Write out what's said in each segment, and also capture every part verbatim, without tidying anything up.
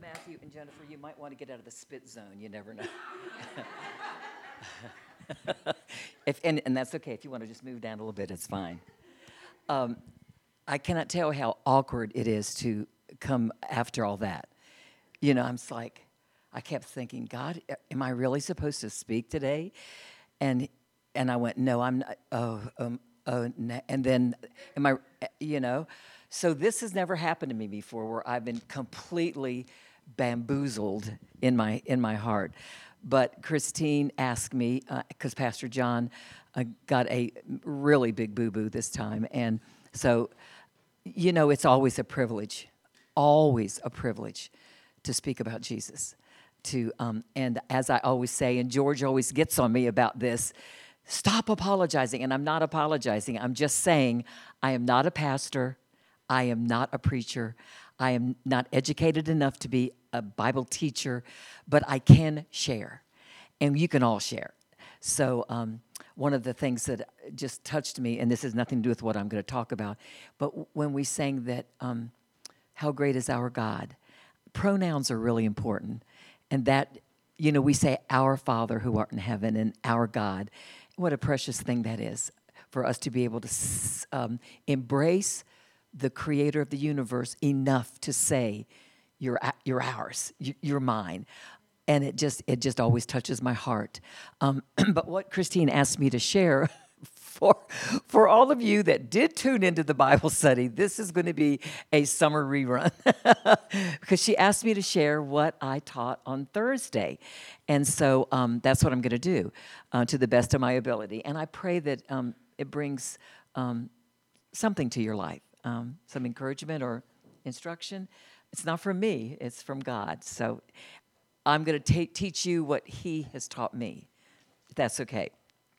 Matthew and Jennifer, you might want to get out of the spit zone. You never know. if and, and that's okay. If you want to just move down a little bit, it's fine. Um, I cannot tell how awkward it is to come after all that. You know, I'm just like, I kept thinking, God, am I really supposed to speak today? And and I went, no, I'm not. Oh, um, oh, no. And then, am I? You know, so this has never happened to me before, where I've been completely bamboozled in my in my heart. But Christine asked me, because uh, Pastor John uh, got a really big boo-boo this time, and so, you know, it's always a privilege, always a privilege to speak about Jesus. To um, and as I always say, and George always gets on me about this, stop apologizing. And I'm not apologizing. I'm just saying I am not a pastor. I am not a preacher. I am not educated enough to be a Bible teacher, but I can share, and you can all share. So um, one of the things that just touched me, and this has nothing to do with what I'm going to talk about, but when we sang that, um, how great is our God, pronouns are really important. And that, you know, we say, our Father who art in heaven and our God. What a precious thing that is for us to be able to um, embrace the creator of the universe enough to say, you're, you're ours, you're mine. And it just it just always touches my heart. Um, but what Christine asked me to share, for for all of you that did tune into the Bible study, this is going to be a summer rerun because she asked me to share what I taught on Thursday. And so um, that's what I'm going to do uh, to the best of my ability. And I pray that um, it brings um, something to your life, um, some encouragement or instruction. It's not from me, it's from God. So I'm going to teach you what he has taught me, if that's okay.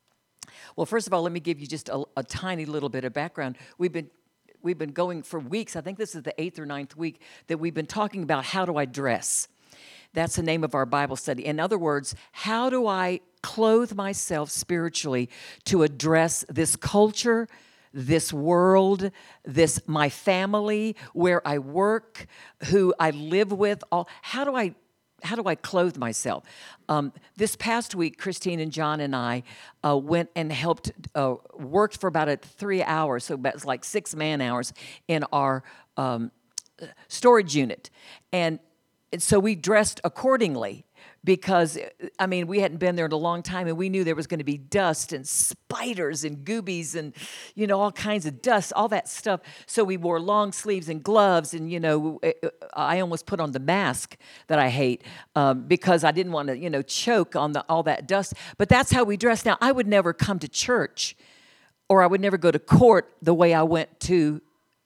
Well, first of all, let me give you just a, a tiny little bit of background. We've been we've been going for weeks. I think this is the eighth or ninth week that we've been talking about how do I dress. That's the name of our Bible study. In other words, how do I clothe myself spiritually to address this culture, this world, this my family, where I work, who I live with? All how do I How do I clothe myself? Um, this past week, Christine and John and I uh, went and helped, uh, worked for about a three hours, so that's like six man hours in our um, storage unit. And, and so we dressed accordingly because, I mean, we hadn't been there in a long time, and we knew there was going to be dust and spiders and goobies and, you know, all kinds of dust, all that stuff. So we wore long sleeves and gloves, and, you know, I almost put on the mask that I hate um, because I didn't want to, you know, choke on the, all that dust. But that's how we dress. Now, I would never come to church, or I would never go to court the way I went to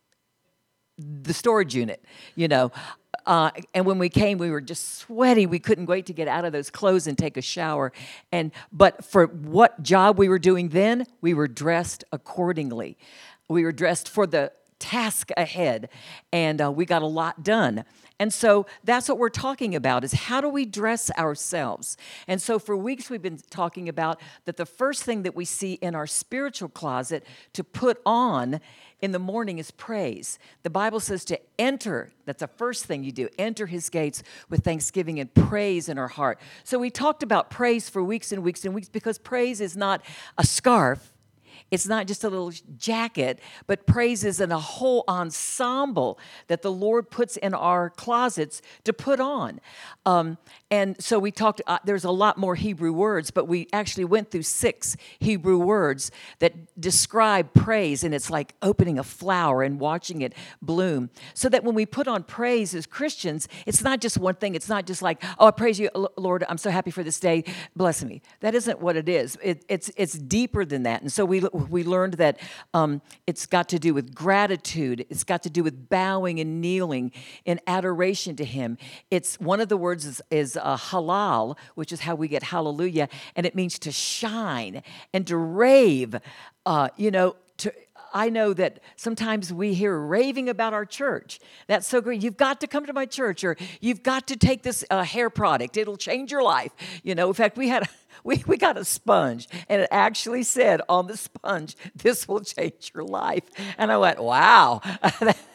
the storage unit, you know. Uh, and when we came, we were just sweaty. We couldn't wait to get out of those clothes and take a shower. And but for what job we were doing then, we were dressed accordingly. We were dressed for the task ahead, and uh, we got a lot done. And so that's what we're talking about, is how do we dress ourselves? And so for weeks we've been talking about that the first thing that we see in our spiritual closet to put on in the morning is praise. The Bible says to enter, that's the first thing you do, enter his gates with thanksgiving and praise in our heart. So we talked about praise for weeks and weeks and weeks because praise is not a scarf. It's not just a little jacket, but praise is in a whole ensemble that the Lord puts in our closets to put on. Um, and so we talked, uh, there's a lot more Hebrew words, but we actually went through six Hebrew words that describe praise, and it's like opening a flower and watching it bloom. So that when we put on praise as Christians, it's not just one thing. It's not just like, oh, I praise you, Lord, I'm so happy for this day, bless me. That isn't what it is. It, it's, it's deeper than that. And so we we learned that um, it's got to do with gratitude. It's got to do with bowing and kneeling in adoration to him. It's one of the words is, is uh, halal, which is how we get hallelujah, and it means to shine and to rave. Uh, you know, to I know that sometimes we hear raving about our church. That's so great. You've got to come to my church, or you've got to take this uh, hair product. It'll change your life. You know, in fact, we had a, we we got a sponge, and it actually said on the sponge, "This will change your life." And I went, "Wow."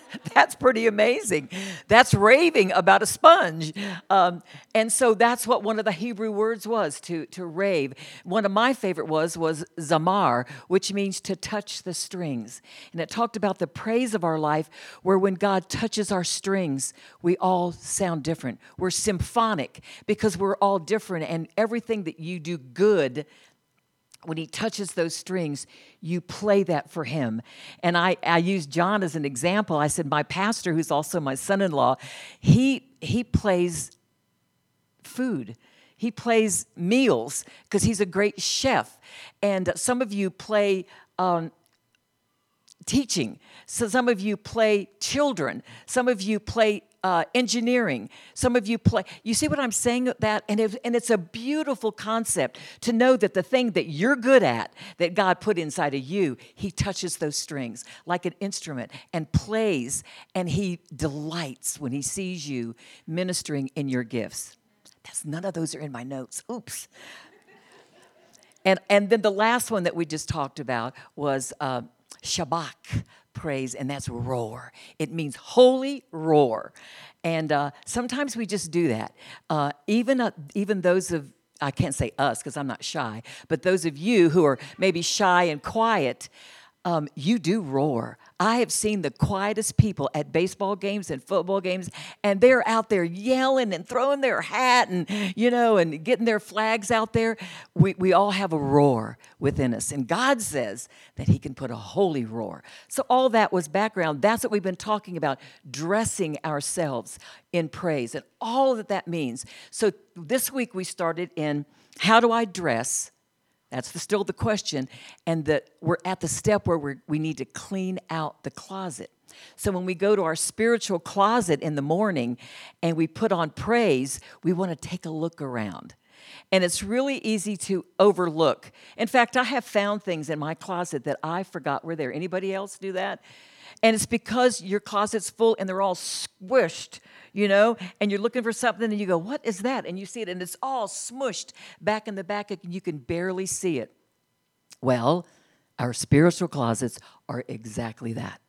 That's pretty amazing. That's raving about a sponge. Um, and so that's what one of the Hebrew words was, to, to rave. One of my favorite was, was zamar, which means to touch the strings. And it talked about the praise of our life, where when God touches our strings, we all sound different. We're symphonic because we're all different, and everything that you do good, when he touches those strings, you play that for him. And I, I used John as an example. I said, my pastor, who's also my son-in-law, he, he plays food. He plays meals because he's a great chef. And some of you play um, teaching. So some of you play children. Some of you play Uh, engineering. Some of you play. You see what I'm saying? That and it, and it's a beautiful concept to know that the thing that you're good at, that God put inside of you, he touches those strings like an instrument and plays, and he delights when he sees you ministering in your gifts. That's none of those are in my notes. Oops. And and then the last one that we just talked about was uh, Shabach. Praise, and that's roar. It means holy roar. And uh, sometimes we just do that. Uh, even, uh, even those of, I can't say us because I'm not shy, but those of you who are maybe shy and quiet, um, you do roar. I have seen the quietest people at baseball games and football games, and they're out there yelling and throwing their hat and, you know, and getting their flags out there. We, we all have a roar within us, and God says that he can put a holy roar. So all that was background. That's what we've been talking about, dressing ourselves in praise and all that that means. So this week we started in, how do I dress? That's the, still the question, and that we're at the step where we we need to clean out the closet. So when we go to our spiritual closet in the morning and we put on praise, we want to take a look around. And it's really easy to overlook. In fact, I have found things in my closet that I forgot were there. Anybody else do that? And it's because your closet's full and they're all squished, you know, and you're looking for something and you go, what is that? And you see it and it's all smushed back in the back and you can barely see it. Well, our spiritual closets are exactly that.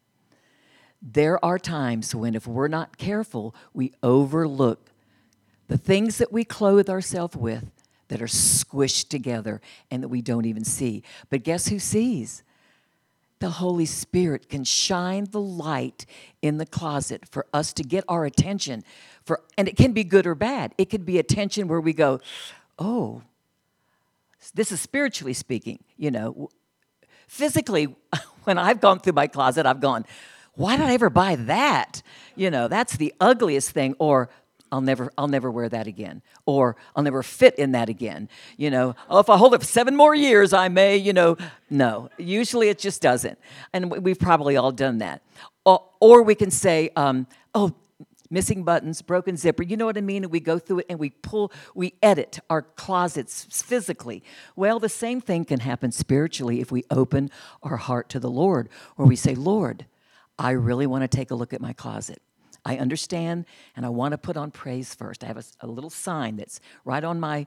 There are times when if we're not careful, we overlook the things that we clothe ourselves with that are squished together and that we don't even see. But guess who sees? The Holy Spirit can shine the light in the closet for us to get our attention. For, and it can be good or bad. It could be attention where we go, oh, this is spiritually speaking, you know. Physically, when I've gone through my closet, I've gone, why did I ever buy that? You know, that's the ugliest thing. Or I'll never, I'll never wear that again. Or I'll never fit in that again. You know, oh, if I hold it for seven more years, I may, you know. No, usually it just doesn't. And we've probably all done that. Or, or we can say, um, oh, missing buttons, broken zipper. You know what I mean? And we go through it and we pull, we edit our closets physically. Well, the same thing can happen spiritually if we open our heart to the Lord, where we say, Lord, I really want to take a look at my closet. I understand, and I want to put on praise first. I have a, a little sign that's right on my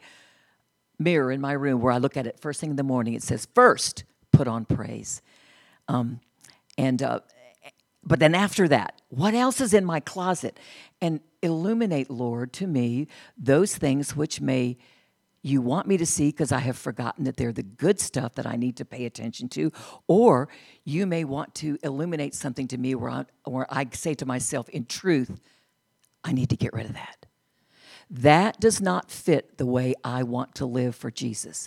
mirror in my room where I look at it first thing in the morning. It says, first, put on praise. Um, and uh, But then after that, what else is in my closet? And illuminate, Lord, to me those things which may you want me to see because I have forgotten that they're the good stuff that I need to pay attention to. Or you may want to illuminate something to me where I, where I say to myself, in truth, I need to get rid of that. That does not fit the way I want to live for Jesus.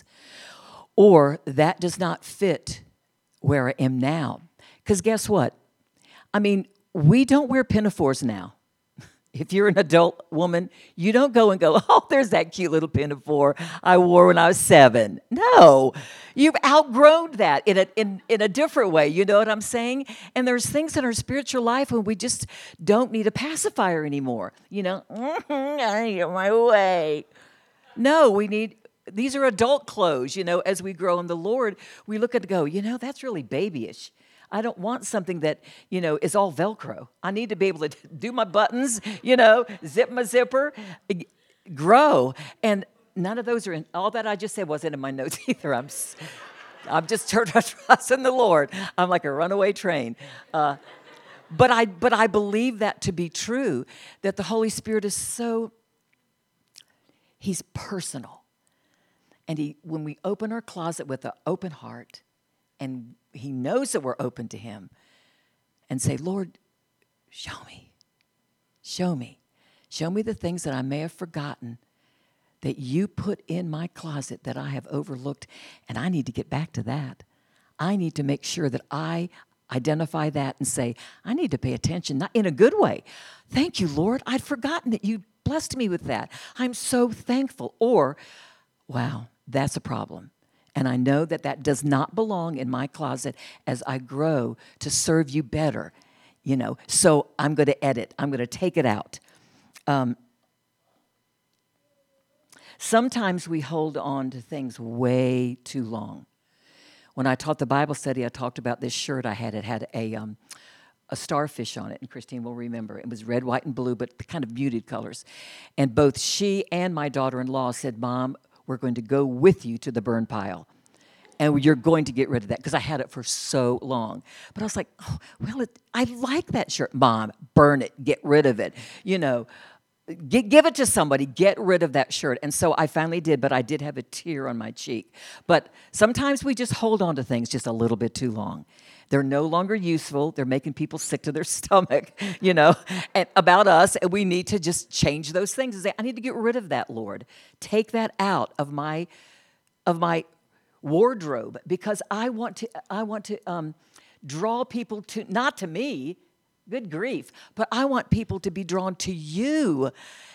Or that does not fit where I am now. Because guess what? I mean, we don't wear pinafores now. If you're an adult woman, you don't go and go, oh, there's that cute little pinafore I wore when I was seven. No, you've outgrown that in a, in, in a different way. You know what I'm saying? And there's things in our spiritual life when we just don't need a pacifier anymore. You know, mm-hmm, I get my way. No, we need, these are adult clothes, you know, as we grow in the Lord, we look at it and go, you know, that's really babyish. I don't want something that, you know, is all Velcro. I need to be able to do my buttons, you know, zip my zipper, grow. And none of those are in, all that I just said wasn't in my notes either. I'm I'm just trusting the Lord. I'm like a runaway train. Uh, but I but I believe that to be true, that the Holy Spirit is so, he's personal. And he, when we open our closet with an open heart, and he knows that we're open to him, and say, Lord, show me, show me, show me the things that I may have forgotten that you put in my closet that I have overlooked, and I need to get back to that. I need to make sure that I identify that and say, I need to pay attention, not in a good way. Thank you, Lord. I'd forgotten that you blessed me with that. I'm so thankful. Or, wow, that's a problem. And I know that that does not belong in my closet as I grow to serve you better, you know. So I'm going to edit. I'm going to take it out. Um, sometimes we hold on to things way too long. When I taught the Bible study, I talked about this shirt I had. It had a um, a starfish on it, and Christine will remember. It was red, white, and blue, but kind of muted colors. And both she and my daughter-in-law said, Mom, we're going to go with you to the burn pile. And you're going to get rid of that, because I had it for so long. But I was like, oh, well, it, I like that shirt. Mom, burn it, get rid of it. You know, g- give it to somebody, get rid of that shirt. And so I finally did, but I did have a tear on my cheek. But sometimes we just hold on to things just a little bit too long. They're no longer useful. They're making people sick to their stomach, you know, and about us. And we need to just change those things and say, I need to get rid of that, Lord. Take that out of my, of my wardrobe, because I want to, I want to um, draw people to, not to me, good grief, but I want people to be drawn to you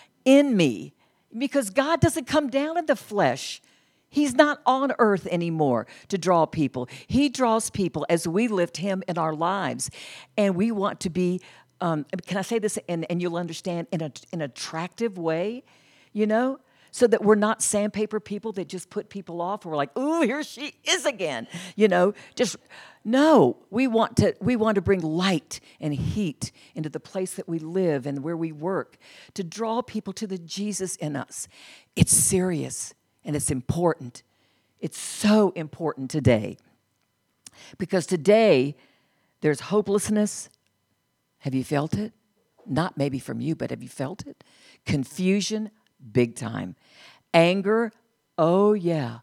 in me, because God doesn't come down in the flesh. He's not on earth anymore to draw people. He draws people as we lift him in our lives. And we want to be, um, can I say this, and, and you'll understand, in, a, in an attractive way, you know? So that we're not sandpaper people that just put people off. We're like, ooh, here she is again. You know, just, no, we want to we want to bring light and heat into the place that we live and where we work, to draw people to the Jesus in us. It's serious and it's important. It's so important today. Because today, there's hopelessness. Have you felt it? Not maybe from you, but have you felt it? Confusion, big time. Anger, oh yeah.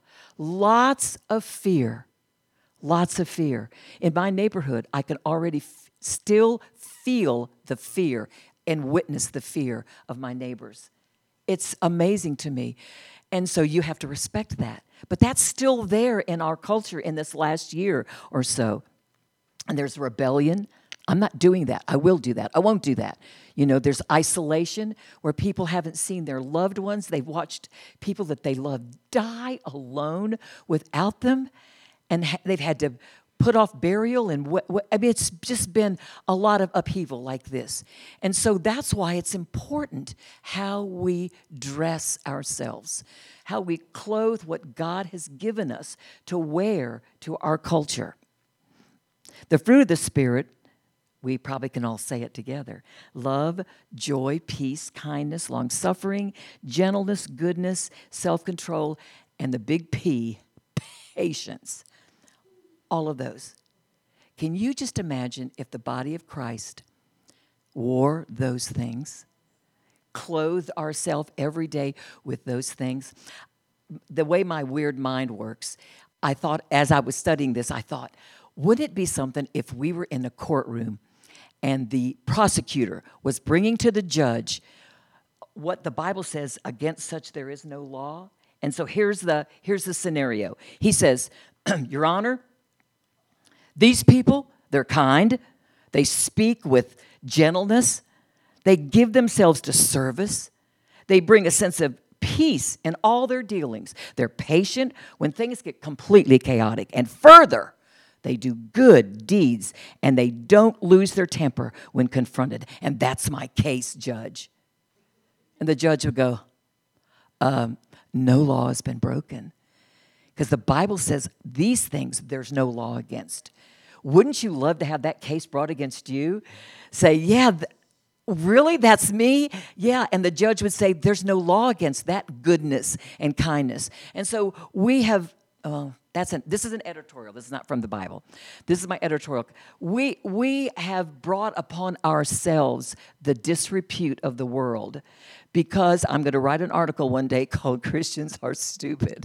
Lots of fear. Lots of fear. In my neighborhood, I can already f- still feel the fear and witness the fear of my neighbors. It's amazing to me. And so you have to respect that. But that's still there in our culture in this last year or so. And there's rebellion. I'm not doing that. I will do that. I won't do that. You know, there's isolation where people haven't seen their loved ones. They've watched people that they love die alone without them. And ha- they've had to put off burial. And wh- wh- I mean, it's just been a lot of upheaval like this. And so that's why it's important how we dress ourselves, how we clothe what God has given us to wear to our culture. The fruit of the Spirit, we probably can all say it together. Love, joy, peace, kindness, long-suffering, gentleness, goodness, self-control, and the big P, patience. All of those. Can you just imagine if the body of Christ wore those things, clothed ourselves every day with those things? The way my weird mind works, I thought, as I was studying this, I thought, wouldn't it be something if we were in a courtroom and the prosecutor was bringing to the judge what the Bible says, against such there is no law? And so here's the, here's the scenario. He says, Your Honor, these people, they're kind. They speak with gentleness. They give themselves to service. They bring a sense of peace in all their dealings. They're patient when things get completely chaotic. And further, they do good deeds, and they don't lose their temper when confronted. And that's my case, Judge. And the judge would go, um, no law has been broken. Because the Bible says these things there's no law against. Wouldn't you love to have that case brought against you? Say, yeah, th- really? That's me? Yeah. And the judge would say, there's no law against that goodness and kindness. And so we have... Uh, That's an, this is an editorial. This is not from the Bible. This is my editorial. We, we have brought upon ourselves the disrepute of the world because I'm going to write an article one day called Christians Are Stupid.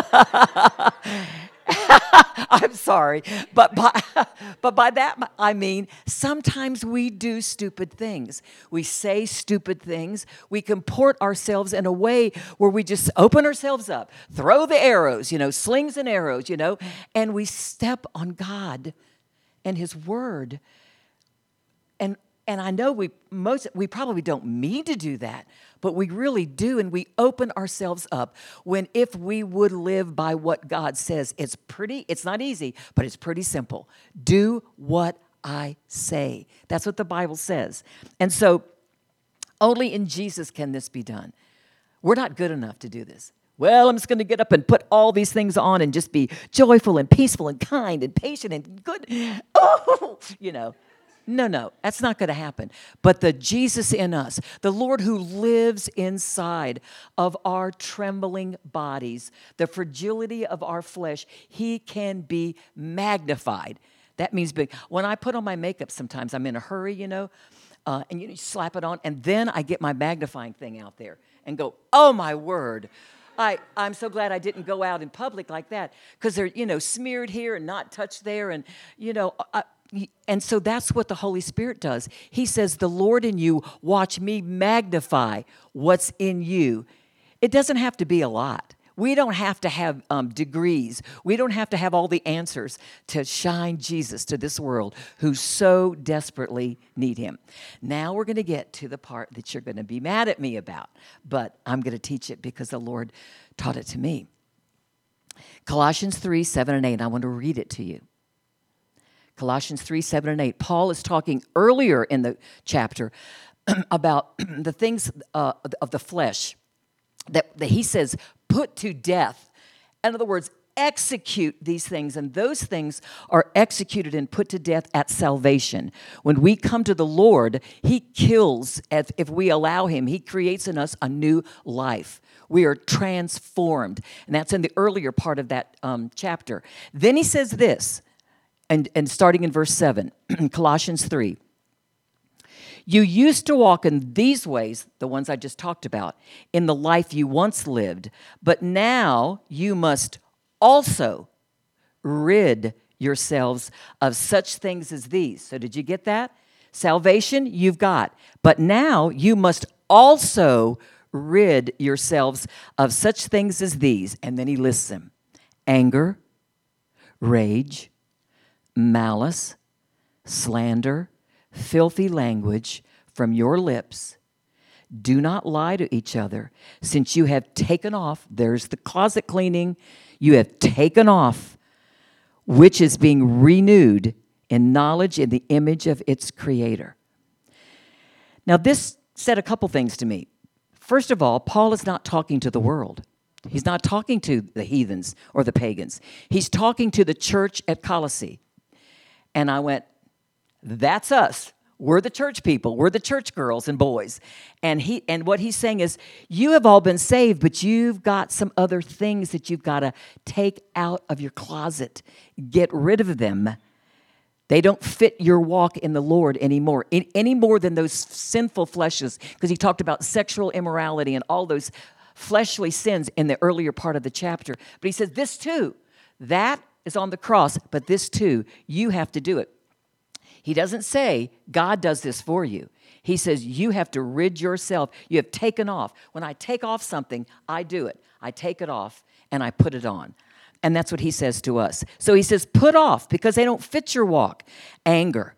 I'm sorry, but by, but by that I mean sometimes we do stupid things. We say stupid things. We comport ourselves in a way where we just open ourselves up, throw the arrows, you know, slings and arrows, you know, and we step on God and His Word. And and I know we most we probably don't mean to do that, but we really do, and we open ourselves up when if we would live by what God says, it's pretty, it's not easy, but it's pretty simple. Do what I say. That's what the Bible says. And so only in Jesus can this be done. We're not good enough to do this. Well, I'm just going to get up and put all these things on and just be joyful and peaceful and kind and patient and good. Oh, you know. No, no, that's not going to happen. But the Jesus in us, the Lord who lives inside of our trembling bodies, the fragility of our flesh, He can be magnified. That means big. When I put on my makeup sometimes, I'm in a hurry, you know, uh, and you slap it on, and then I get my magnifying thing out there and go, oh, my word. I, I'm so glad I didn't go out in public like that because they're, you know, smeared here and not touched there. And, you know, I, and so that's what the Holy Spirit does. He says, the Lord in you, watch me magnify what's in you. It doesn't have to be a lot. We don't have to have um, degrees. We don't have to have all the answers to shine Jesus to this world who so desperately need Him. Now we're going to get to the part that you're going to be mad at me about, but I'm going to teach it because the Lord taught it to me. Colossians three, seven, and eight. I want to read it to you. Colossians three, seven, and eight. Paul is talking earlier in the chapter about the things uh, of the flesh that, that he says, put to death. In other words, execute these things. And those things are executed and put to death at salvation. When we come to the Lord, He kills, if, if we allow Him. He creates in us a new life. We are transformed. And that's in the earlier part of that um, chapter. Then he says this, And, and starting in verse seven, Colossians three. You used to walk in these ways, the ones I just talked about, in the life you once lived, but now you must also rid yourselves of such things as these. So did you get that? Salvation, you've got. But now you must also rid yourselves of such things as these. And then he lists them. Anger, rage, malice, slander, filthy language from your lips. Do not lie to each other, since you have taken off, there's the closet cleaning, you have taken off, which is being renewed in knowledge in the image of its creator. Now, this said a couple things to me. First of all, Paul is not talking to the world. He's not talking to the heathens or the pagans. He's talking to the church at Colossae. And I went, that's us. We're the church people. We're the church girls and boys. And he and what he's saying is, you have all been saved, but you've got some other things that you've got to take out of your closet. Get rid of them. They don't fit your walk in the Lord anymore, any more than those sinful fleshes, because he talked about sexual immorality and all those fleshly sins in the earlier part of the chapter. But he says, this too, that is on the cross, but this too, you have to do it. He doesn't say God does this for you. He says you have to rid yourself. You have taken off. When I take off something, I do it. I take it off and I put it on. And that's what he says to us. So he says put off because they don't fit your walk. Anger,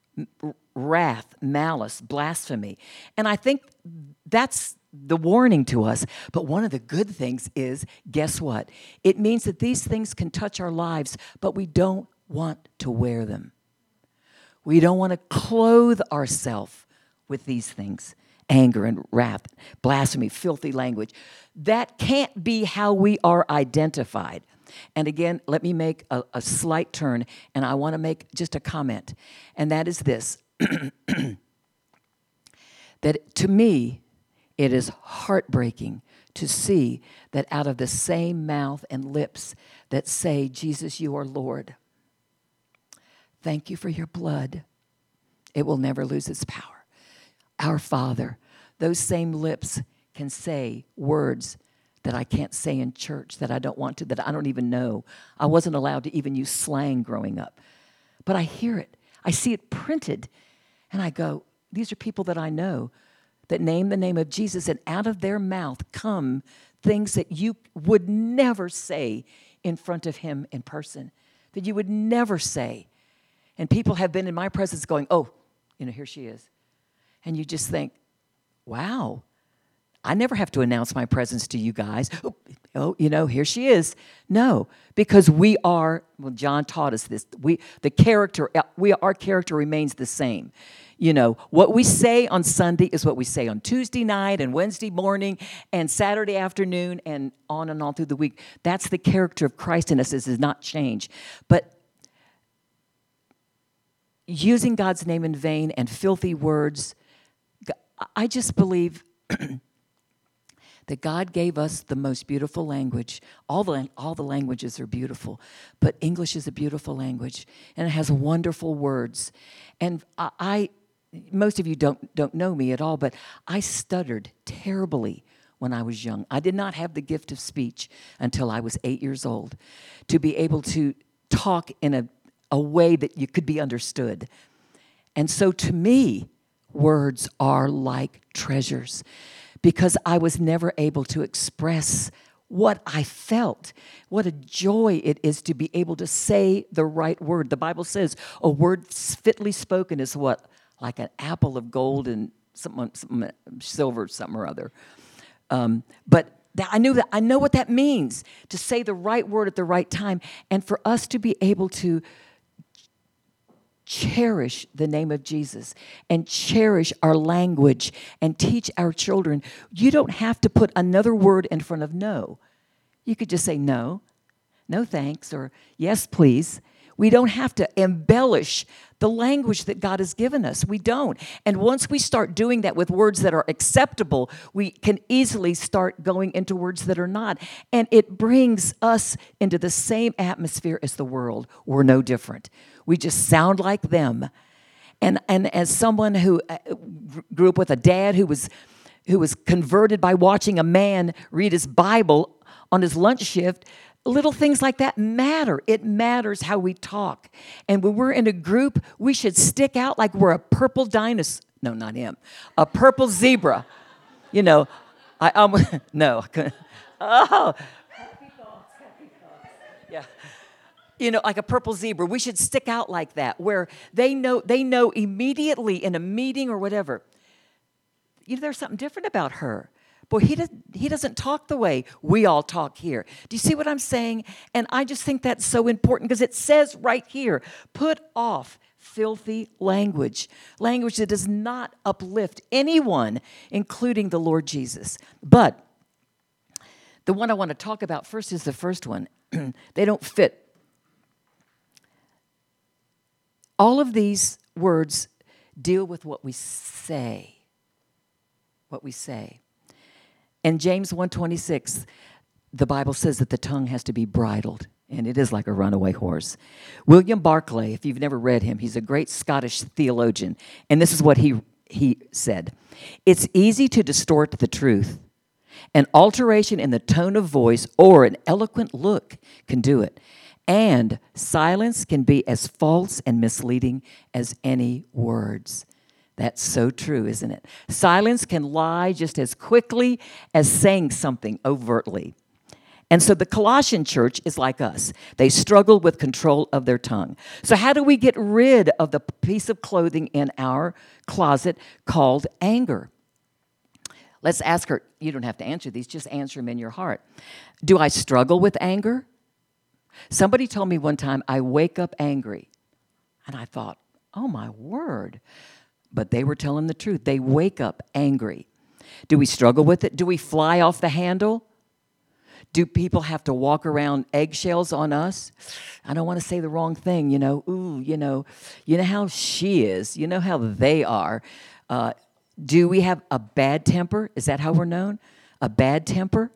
wrath, malice, blasphemy. And I think that's the warning to us. But one of the good things is, guess what? It means that these things can touch our lives, but we don't want to wear them. We don't want to clothe ourselves with these things. Anger and wrath, blasphemy, filthy language. That can't be how we are identified. And again, let me make a, a slight turn, and I want to make just a comment. And that is this. That to me, it is heartbreaking to see that out of the same mouth and lips that say, Jesus, you are Lord. Thank you for your blood. It will never lose its power. Our Father, those same lips can say words that I can't say in church, that I don't want to, that I don't even know. I wasn't allowed to even use slang growing up. But I hear it. I see it printed. And I go, these are people that I know that name the name of Jesus, and out of their mouth come things that you would never say in front of him in person, that you would never say. And people have been in my presence going, oh, you know, here she is. And you just think, wow, I never have to announce my presence to you guys. Oh, oh, you know, here she is. No, because we are, well, John taught us this. We, the character, we, our character remains the same. You know, what we say on Sunday is what we say on Tuesday night and Wednesday morning and Saturday afternoon and on and on through the week. That's the character of Christ in us. This does not change. But using God's name in vain and filthy words, I just believe that God gave us the most beautiful language. All the, all the languages are beautiful, but English is a beautiful language, and it has wonderful words. And I, I most of you don't, don't know me at all, but I stuttered terribly when I was young. I did not have the gift of speech until I was eight years old to be able to talk in a, a way that you could be understood. And so to me, words are like treasures, because I was never able to express what I felt. What a joy it is to be able to say the right word. The Bible says a word fitly spoken is what? Like an apple of gold and something, something silver, something or other. Um, but that, I knew that. I know what that means, to say the right word at the right time, and for us to be able to cherish the name of Jesus and cherish our language and teach our children. You don't have to put another word in front of no. You could just say no, no thanks, or yes, please. We don't have to embellish the language that God has given us. We don't. And once we start doing that with words that are acceptable, we can easily start going into words that are not. And it brings us into the same atmosphere as the world. We're no different. We just sound like them. And and as someone who grew up with a dad who was who was converted by watching a man read his Bible on his lunch shift, little things like that matter. It matters how we talk. And when we're in a group, we should stick out like we're a purple dinosaur. No, not him. A purple zebra. You know, I um no. Oh. Happy thoughts, happy thoughts. Yeah. You know, like a purple zebra. We should stick out like that, where they know they know immediately in a meeting or whatever, you know, there's something different about her. Boy, he doesn't, he doesn't talk the way we all talk here. Do you see what I'm saying? And I just think that's so important, because it says right here, put off filthy language, language that does not uplift anyone, including the Lord Jesus. But the one I want to talk about first is the first one. They don't fit. All of these words deal with what we say, what we say. In James one twenty-six, the Bible says that the tongue has to be bridled, and it is like a runaway horse. William Barclay, if you've never read him, he's a great Scottish theologian, and this is what he, he said. It's easy to distort the truth. An alteration in the tone of voice or an eloquent look can do it. And silence can be as false and misleading as any words. That's so true, isn't it? Silence can lie just as quickly as saying something overtly. And so the Colossian church is like us. They struggle with control of their tongue. So how do we get rid of the piece of clothing in our closet called anger? Let's ask her. You don't have to answer these. Just answer them in your heart. Do I struggle with anger? Somebody told me one time, I wake up angry. And I thought, oh, my word. But they were telling the truth. They wake up angry. Do we struggle with it? Do we fly off the handle? Do people have to walk around eggshells on us? I don't want to say the wrong thing, you know. Ooh, you know, you know how she is. You know how they are. Uh, do we have a bad temper? Is that how we're known? a bad temper?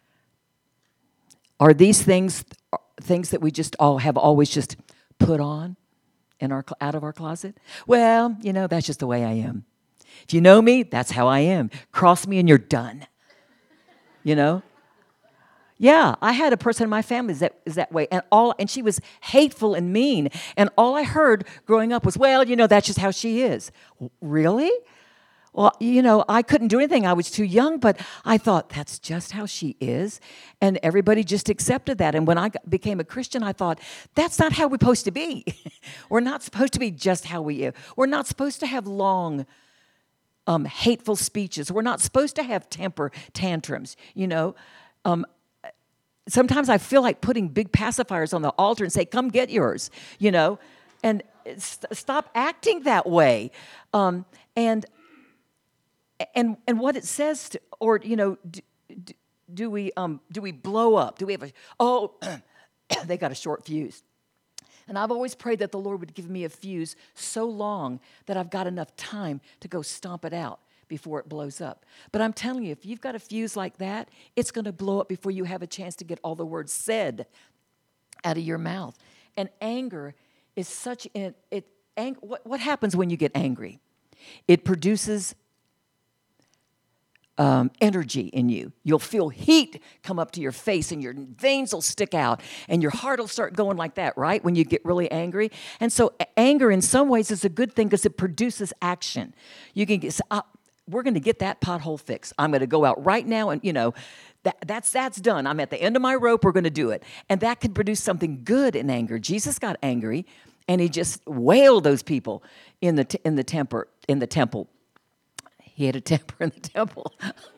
Are these things things that we just all have always just put on in our out of our closet? Well, you know, that's just the way I am. If you know me, that's how I am. Cross me and you're done. You know? Yeah, I had a person in my family that is that way, and all and she was hateful and mean, and all I heard growing up was, "Well, you know, that's just how she is." Really? Well, you know, I couldn't do anything. I was too young, but I thought that's just how she is, and everybody just accepted that. And when I got, became a Christian, I thought that's not how we're supposed to be. We're not supposed to be just how we are. We're not supposed to have long, um, hateful speeches. We're not supposed to have temper tantrums. You know. Um, Sometimes I feel like putting big pacifiers on the altar and say, come get yours, you know, and st- stop acting that way. Um, and and and what it says, to, or, you know, do, do we um, do we blow up? Do we have a, oh, they got a short fuse. And I've always prayed that the Lord would give me a fuse so long that I've got enough time to go stomp it out before it blows up. But I'm telling you, if you've got a fuse like that, it's going to blow up before you have a chance to get all the words said out of your mouth. And anger is such an, it, ang, what, what happens when you get angry? It produces um, energy in you. You'll feel heat come up to your face and your veins will stick out and your heart will start going like that, right? When you get really angry. And so anger in some ways is a good thing because it produces action. You can get, uh, we're going to get that pothole fixed. I'm going to go out right now and, you know, that, that's that's done. I'm at the end of my rope. We're going to do it. And that could produce something good in anger. Jesus got angry and he just wailed those people in the t- in the temper in the temple. He had a temper in the temple.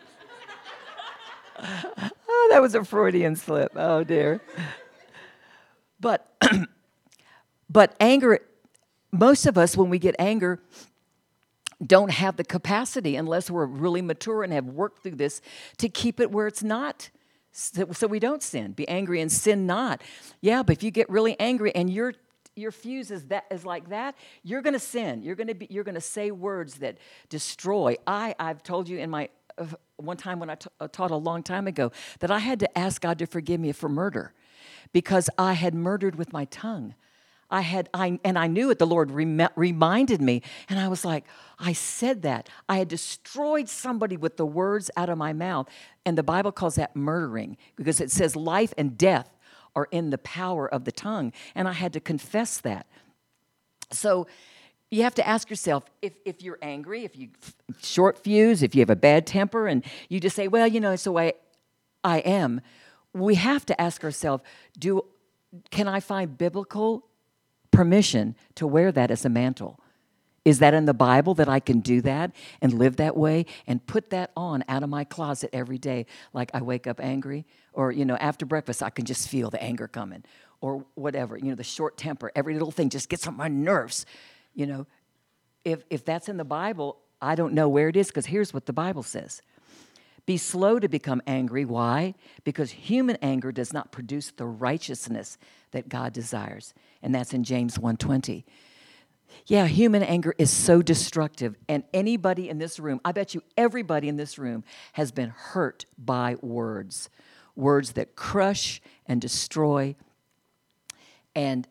Oh, that was a Freudian slip. Oh dear. But but anger, most of us when we get anger don't have the capacity, unless we're really mature and have worked through this, to keep it where it's not, so, so we don't sin. Be angry and sin not. Yeah, but if you get really angry and your your fuse is that is like that, you're going to sin. You're going to be you're going to say words that destroy. I I've told you in my uh, one time when I t- uh, taught a long time ago that I had to ask God to forgive me for murder because I had murdered with my tongue. I had, I, and I knew it, the Lord rem- reminded me, and I was like, I said that. I had destroyed somebody with the words out of my mouth, and the Bible calls that murdering, because it says life and death are in the power of the tongue, and I had to confess that. So you have to ask yourself, if, if you're angry, if you short fuse, if you have a bad temper, and you just say, well, you know, it's the way I am, we have to ask ourselves, do can I find biblical permission to wear that as a mantle? Is that in the Bible that I can do that and live that way and put that on out of my closet every day? Like I wake up angry, or, you know, after breakfast, I can just feel the anger coming, or whatever, you know, the short temper, every little thing just gets on my nerves. You know, if if that's in the Bible, I don't know where it is, because here's what the Bible says. Be slow to become angry. Why? Because human anger does not produce the righteousness that God desires. And that's in James one twenty. Yeah, human anger is so destructive. And anybody in this room, I bet you everybody in this room has been hurt by words. Words that crush and destroy and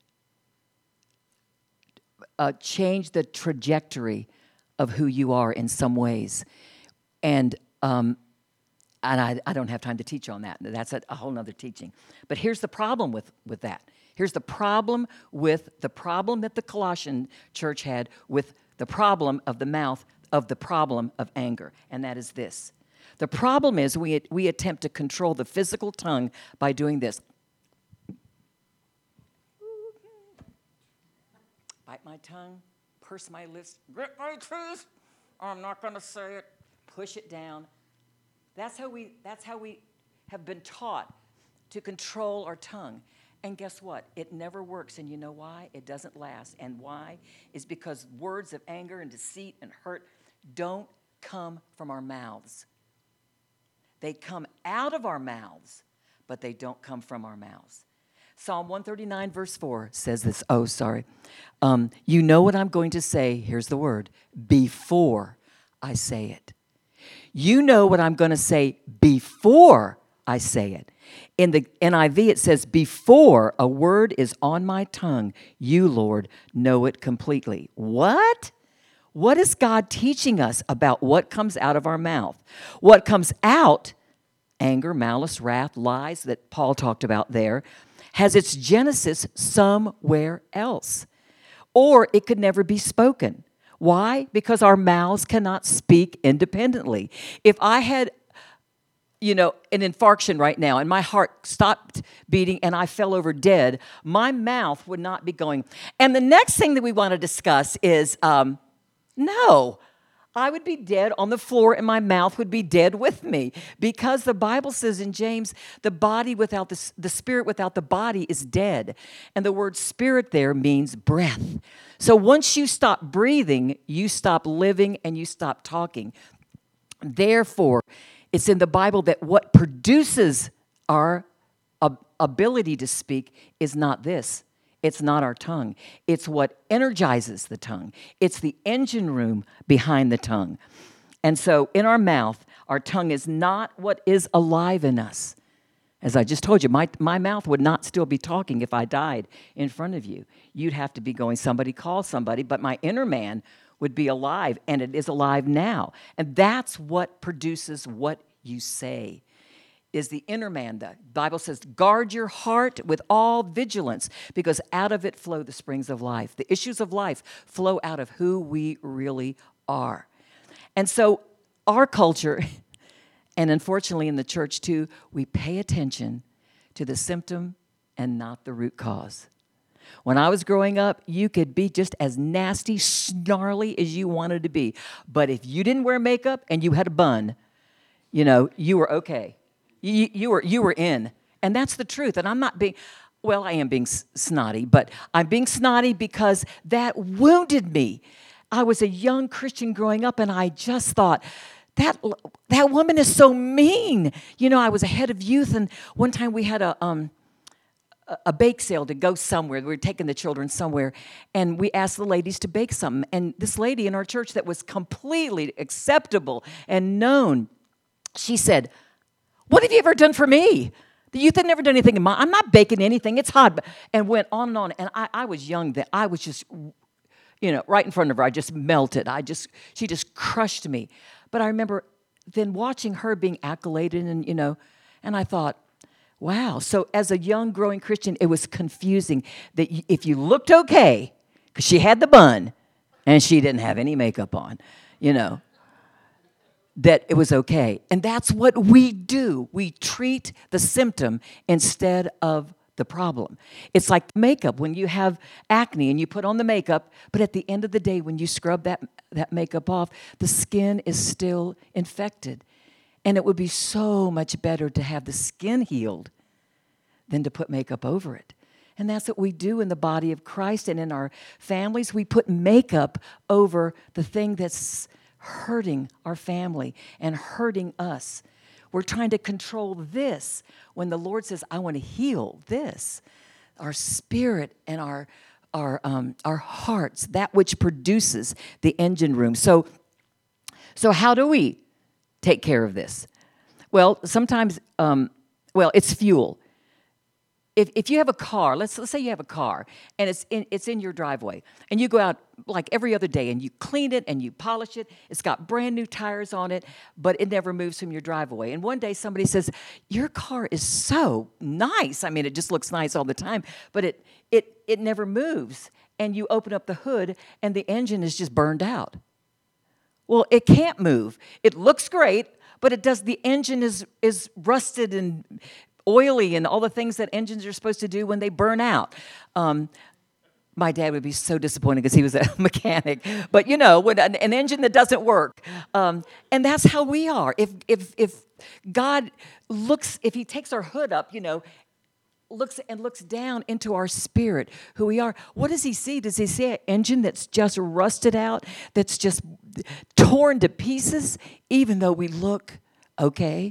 uh, change the trajectory of who you are in some ways. And Um, and I, I don't have time to teach on that. That's a, a whole nother teaching. But here's the problem with, with that. Here's the problem with the problem that the Colossian church had with the problem of the mouth of the problem of anger. And that is this. The problem is we, we attempt to control the physical tongue by doing this. Bite my tongue, purse my lips, grit my teeth. I'm not going to say it. Push it down. That's how we that's how we have been taught to control our tongue. And guess what? It never works. And you know why? It doesn't last. And why? Is because words of anger and deceit and hurt don't come from our mouths. They come out of our mouths, but they don't come from our mouths. Psalm one thirty-nine, verse four says this. Oh, sorry. Um, you know what I'm going to say. Here's the word. Before I say it. You know what I'm going to say before I say it. In the N I V, it says, before a word is on my tongue, you, Lord, know it completely. What? What is God teaching us about what comes out of our mouth? What comes out, anger, malice, wrath, lies that Paul talked about there, has its genesis somewhere else. Or it could never be spoken. Why? Because our mouths cannot speak independently. If I had, you know, an infarction right now and my heart stopped beating and I fell over dead, my mouth would not be going. And the next thing that we want to discuss is, um, no, I would be dead on the floor and my mouth would be dead with me, because the Bible says in James, the body without the, the spirit without the body is dead. And the word spirit there means breath. So once you stop breathing, you stop living and you stop talking. Therefore, it's in the Bible that what produces our ability to speak is not this. It's not our tongue. It's what energizes the tongue. It's the engine room behind the tongue. And so in our mouth, our tongue is not what is alive in us. As I just told you, my, my mouth would not still be talking if I died in front of you. You'd have to be going, somebody call somebody, but my inner man would be alive, and it is alive now. And that's what produces what you say. Is the inner man. The Bible says, guard your heart with all vigilance, because out of it flow the springs of life. The issues of life flow out of who we really are. And so our culture, and unfortunately in the church too, we pay attention to the symptom and not the root cause. When I was growing up, you could be just as nasty, snarly as you wanted to be. But if you didn't wear makeup and you had a bun, you know, you were okay. You, you were you were in, and that's the truth. And I'm not being, well, I am being s- snotty, but I'm being snotty because that wounded me. I was a young Christian growing up, and I just thought, that that woman is so mean. You know, I was a head of youth, and one time we had a um a, a bake sale to go somewhere. We were taking the children somewhere, and we asked the ladies to bake something. And this lady in our church that was completely acceptable and known, she said, what have you ever done for me? The youth had never done anything in my, I'm not baking anything, it's hot. And went on and on. And I, I was young then. I was just, you know, right in front of her. I just melted. I just, she just crushed me. But I remember then watching her being accoladed and, you know, and I thought, wow. So as a young growing Christian, it was confusing that if you looked okay, because she had the bun and she didn't have any makeup on, you know, that it was okay. And that's what we do. We treat the symptom instead of the problem. It's like makeup. When you have acne and you put on the makeup, but at the end of the day, when you scrub that, that makeup off, the skin is still infected. And it would be so much better to have the skin healed than to put makeup over it. And that's what we do in the body of Christ and in our families. We put makeup over the thing that's hurting our family and hurting us. We're trying to control this when the Lord says, I want to heal this. Our spirit and our, our, um, our hearts, that which produces the engine room. So, so how do we take care of this? Well, sometimes, um, well, it's fuel. If if you have a car, let's let's say you have a car, and it's in it's in your driveway, and you go out like every other day, and you clean it, and you polish it. It's got brand new tires on it, but it never moves from your driveway. And one day somebody says, your car is so nice. I mean, it just looks nice all the time, but it it it never moves. And you open up the hood, and the engine is just burned out. Well, it can't move. It looks great, but it does. The engine is is rusted and oily and all the things that engines are supposed to do when they burn out. Um, my dad would be so disappointed because he was a mechanic. But, you know, when an, an engine that doesn't work. Um, and that's how we are. If, if, if God looks, if he takes our hood up, you know, looks and looks down into our spirit, who we are, what does he see? Does he see an engine that's just rusted out, that's just torn to pieces, even though we look okay?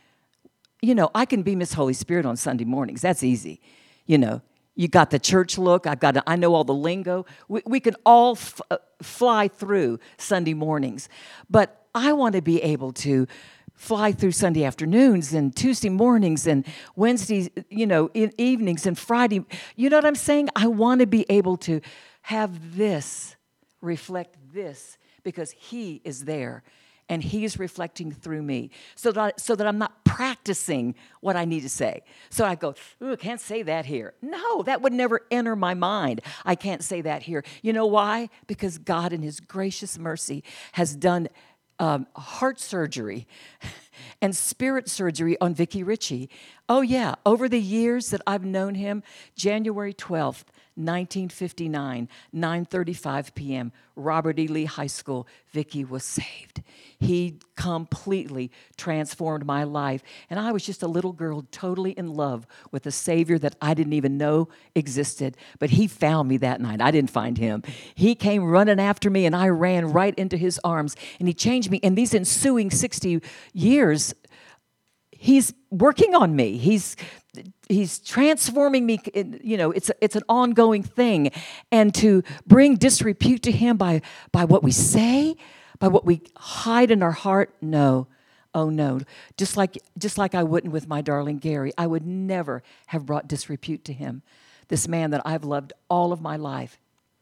You know, I can be Miss Holy Spirit on Sunday mornings. That's easy. You know, you got the church look. I've got. To, I know all the lingo. We, we can all f- uh, fly through Sunday mornings. But I want to be able to fly through Sunday afternoons and Tuesday mornings and Wednesday, you know, in evenings and Friday. You know what I'm saying? I want to be able to have this reflect this because he is there and he is reflecting through me so that, so that I'm not practicing what I need to say. So I go, ooh, I can't say that here. No, that would never enter my mind. I can't say that here. You know why? Because God in his gracious mercy has done Um, heart surgery and spirit surgery on Vicki Ritchie. Oh, yeah. Over the years that I've known him, January twelfth, nineteen fifty-nine, nine thirty-five p.m., Robert E. Lee High School, Vicki was saved. He completely transformed my life. And I was just a little girl totally in love with a Savior that I didn't even know existed. But he found me that night. I didn't find him. He came running after me, and I ran right into his arms. And he changed me. In these ensuing sixty years, he's working on me. He's he's transforming me. You know, it's a, it's an ongoing thing. And to bring disrepute to him by by what we say, by what we hide in our heart, no. Oh no. Just like just like I wouldn't with my darling Gary. I would never have brought disrepute to him. This man that I've loved all of my life.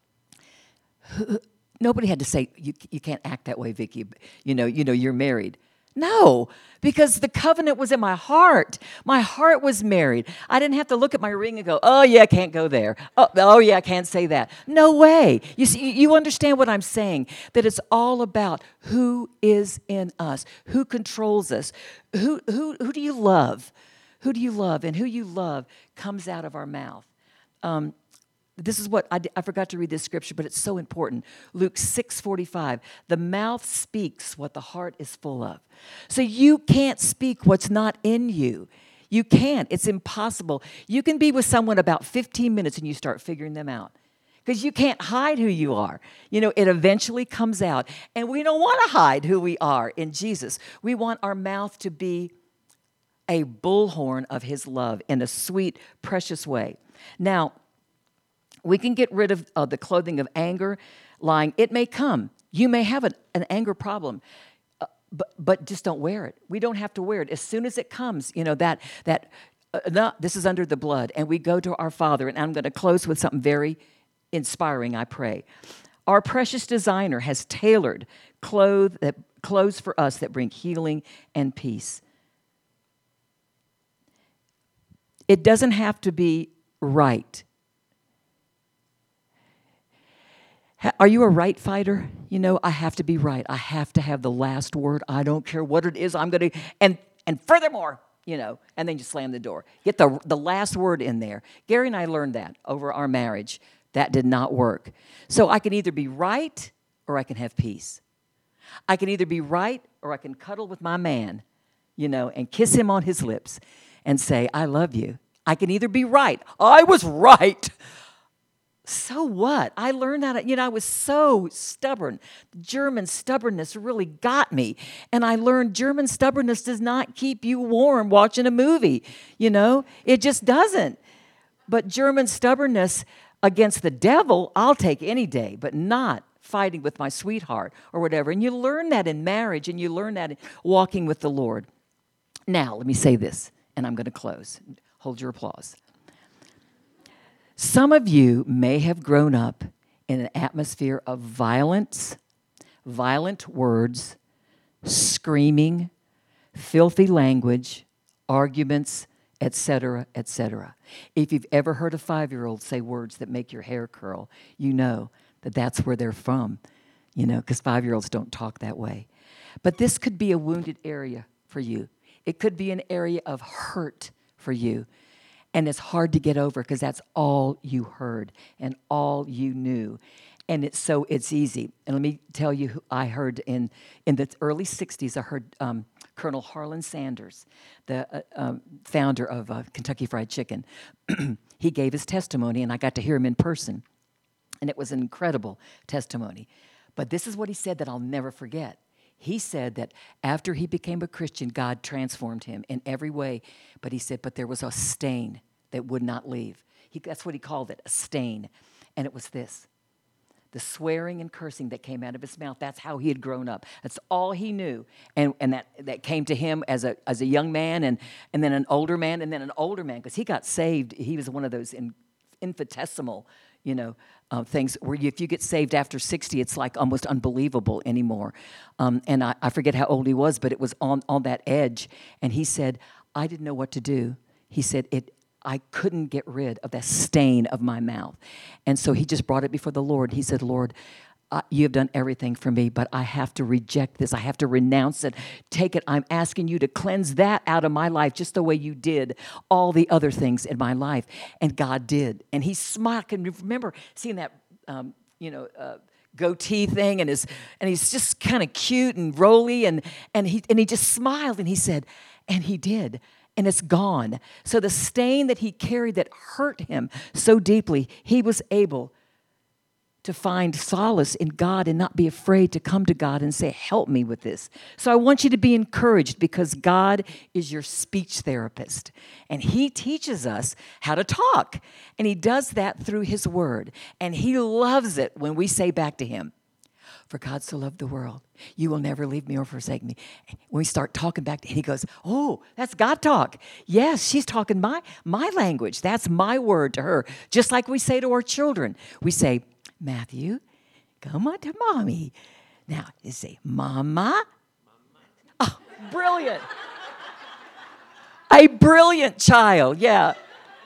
Nobody had to say, you you can't act that way, Vicki. You know, you know, you're married. No, because the covenant was in my heart. My heart was married. I didn't have to look at my ring and go, oh, yeah, I can't go there. Oh, oh, yeah, I can't say that. No way. You see, you understand what I'm saying, that it's all about who is in us, who controls us, who, who, who do you love? Who do you love? And who you love comes out of our mouth. Um, This is what, I, I forgot to read this scripture, but it's so important. Luke six forty-five, the mouth speaks what the heart is full of. So you can't speak what's not in you. You can't. It's impossible. You can be with someone about fifteen minutes and you start figuring them out. Because you can't hide who you are. You know, it eventually comes out. And we don't want to hide who we are in Jesus. We want our mouth to be a bullhorn of his love in a sweet, precious way. Now, we can get rid of uh, the clothing of anger, lying. It may come. You may have an, an anger problem, uh, but, but just don't wear it. We don't have to wear it. As soon as it comes, you know, that, that uh, no, this is under the blood, and we go to our Father, and I'm going to close with something very inspiring, I pray. Our precious designer has tailored clothes, that, clothes for us that bring healing and peace. It doesn't have to be right. Are you a right fighter? You know, I have to be right. I have to have the last word. I don't care what it is. I'm going to, and and furthermore, you know, and then you slam the door. Get the, the last word in there. Gary and I learned that over our marriage. That did not work. So I can either be right or I can have peace. I can either be right or I can cuddle with my man, you know, and kiss him on his lips and say, I love you. I can either be right. I was right. So what? I learned that, you know, I was so stubborn. German stubbornness really got me. And I learned German stubbornness does not keep you warm watching a movie, you know? It just doesn't. But German stubbornness against the devil, I'll take any day, but not fighting with my sweetheart or whatever. And you learn that in marriage, and you learn that in walking with the Lord. Now, let me say this, and I'm going to close. Hold your applause. Some of you may have grown up in an atmosphere of violence, violent words, screaming, filthy language, arguments, et cetera, et cetera. If you've ever heard a five-year-old say words that make your hair curl, you know that that's where they're from, you know, because five-year-olds don't talk that way. But this could be a wounded area for you. It could be an area of hurt for you. And it's hard to get over because that's all you heard and all you knew. And it's so it's easy. And let me tell you who I heard in, in the early sixties, I heard um, Colonel Harlan Sanders, the uh, um, founder of uh, Kentucky Fried Chicken. He gave his testimony, and I got to hear him in person. And it was an incredible testimony. But this is what he said that I'll never forget. He said that after he became a Christian, God transformed him in every way. But he said, but there was a stain that would not leave. He, that's what he called it, a stain. And it was this. the swearing and cursing that came out of his mouth. That's how he had grown up. That's all he knew. And and that, that came to him as a as a young man and, and then an older man and then an older man because he got saved. He was one of those in, infinitesimal, you know, uh, things where you, if you get saved after sixty, it's like almost unbelievable anymore. Um, and I, I forget how old he was, but it was on, on that edge. And he said, I didn't know what to do. He said, it. I couldn't get rid of that stain of my mouth. And so he just brought it before the Lord. He said, Lord, uh, you have done everything for me, but I have to reject this. I have to renounce it. Take it. I'm asking you to cleanse that out of my life just the way you did all the other things in my life. And God did. And he smiled. And remember seeing that, um, you know, uh, goatee thing and his, and he's just kind of cute and roly and, and he, and he just smiled and he said, and he did. And it's gone. So the stain that he carried that hurt him so deeply, he was able to find solace in God and not be afraid to come to God and say, help me with this. So I want you to be encouraged because God is your speech therapist. And he teaches us how to talk. And he does that through his word. And he loves it when we say back to him, for God so loved the world, you will never leave me or forsake me. When we start talking back to him, he goes, oh, that's God talk. Yes, she's talking my, my language. That's my word to her. Just like we say to our children. We say, Matthew, come on to mommy. Now, you say, mama. Oh, brilliant. A brilliant child, yeah.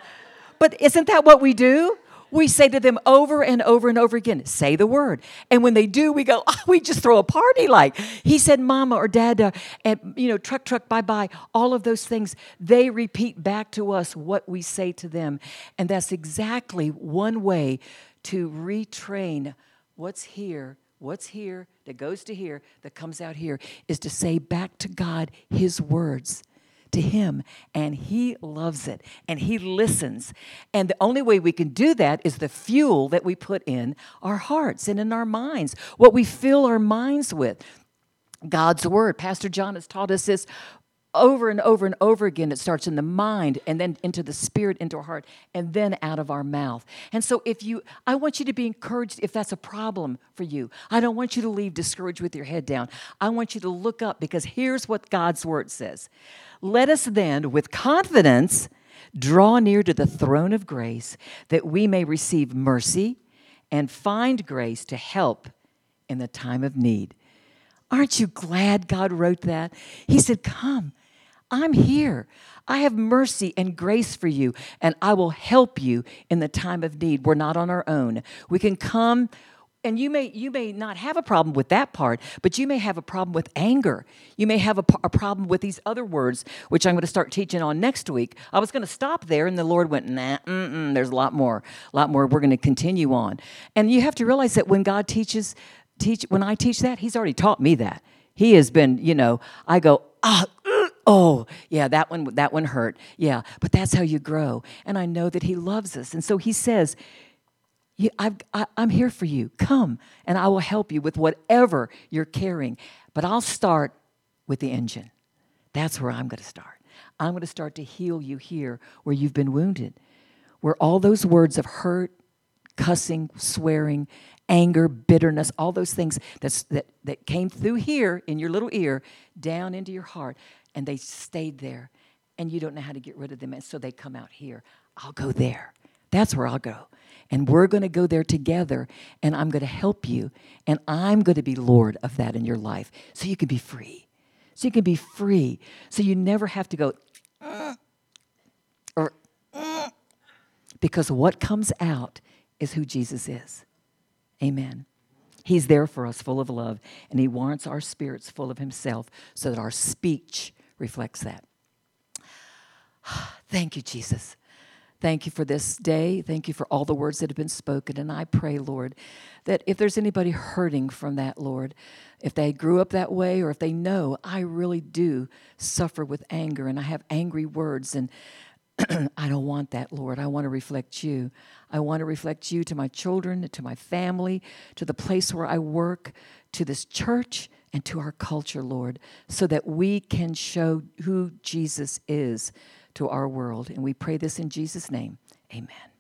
But isn't that what we do? We say to them over and over and over again, say the word. And when they do, we go, oh, we just throw a party like. He said mama or dada, and, you know, truck, truck, bye-bye, all of those things. They repeat back to us what we say to them. And that's exactly one way to retrain what's here, what's here, that goes to here, that comes out here, is to say back to God his words. To him, and he loves it, and he listens. And the only way we can do that is the fuel that we put in our hearts and in our minds, what we fill our minds with. God's word. Pastor John has taught us this over and over and over again. It starts in the mind and then into the spirit, into our heart, and then out of our mouth. And so if you, I want you to be encouraged if that's a problem for you. I don't want you to leave discouraged with your head down. I want you to look up because here's what God's word says. Let us then, with confidence, draw near to the throne of grace that we may receive mercy and find grace to help in the time of need. Aren't you glad God wrote that? He said, come, I'm here. I have mercy and grace for you, and I will help you in the time of need. We're not on our own. We can come. And you may you may not have a problem with that part, but you may have a problem with anger. You may have a, a problem with these other words, which I'm going to start teaching on next week. I was going to stop there, and the Lord went, nah, mm-mm, there's a lot more, a lot more we're going to continue on. And you have to realize that when God teaches, teach when I teach that, he's already taught me that. He has been, you know, I go, ah, uh, oh, yeah, that one, that one hurt. Yeah, but that's how you grow. And I know that he loves us. And so he says, You, I've, I, I'm here for you. Come, and I will help you with whatever you're carrying. But I'll start with the engine. That's where I'm going to start. I'm going to start to heal you here where you've been wounded, where all those words of hurt, cussing, swearing, anger, bitterness, all those things that's, that, that came through here in your little ear, down into your heart, and they stayed there, and you don't know how to get rid of them, and so they come out here. I'll go there. That's where I'll go. And we're going to go there together, and I'm going to help you, and I'm going to be Lord of that in your life so you can be free. So you can be free. So you never have to go, uh, or, uh, because what comes out is who Jesus is. Amen. He's there for us, full of love, and he wants our spirits full of himself so that our speech reflects that. Thank you, Jesus. Thank you for this day. Thank you for all the words that have been spoken. And I pray, Lord, that if there's anybody hurting from that, Lord, if they grew up that way or if they know I really do suffer with anger and I have angry words and I don't want that, Lord. I want to reflect you. I want to reflect you to my children, to my family, to the place where I work, to this church, and to our culture, Lord, so that we can show who Jesus is to our world. And we pray this in Jesus' name. Amen.